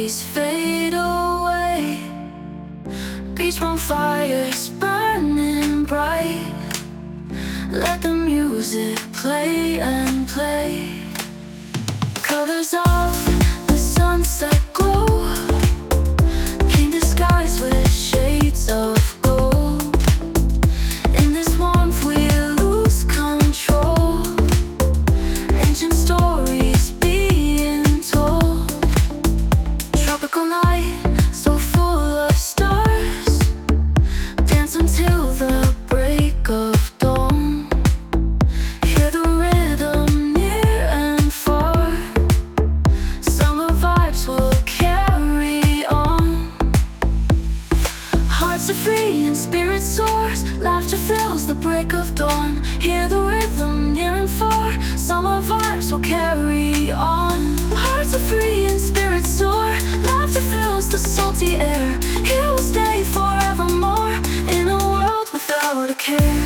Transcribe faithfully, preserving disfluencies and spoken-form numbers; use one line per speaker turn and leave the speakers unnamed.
worries fade away. Beach bonfires burning bright. Let the music play and play. Colors of the sunset glow, painted skies with shades of gold. In this warmth we lose control, ancient stories being told. Tropical night, so full of stars, dance until the break of dawn. Hear the rhythm near and far, summer vibes will carry on. Hearts are free and spirit soars, laughter fills the break of dawn. Hear the rhythm near and far, summer vibes will carry on. Hearts are free and spirits soar, laughter fills the salty air. Here we'll stay forevermore, in a world without a care.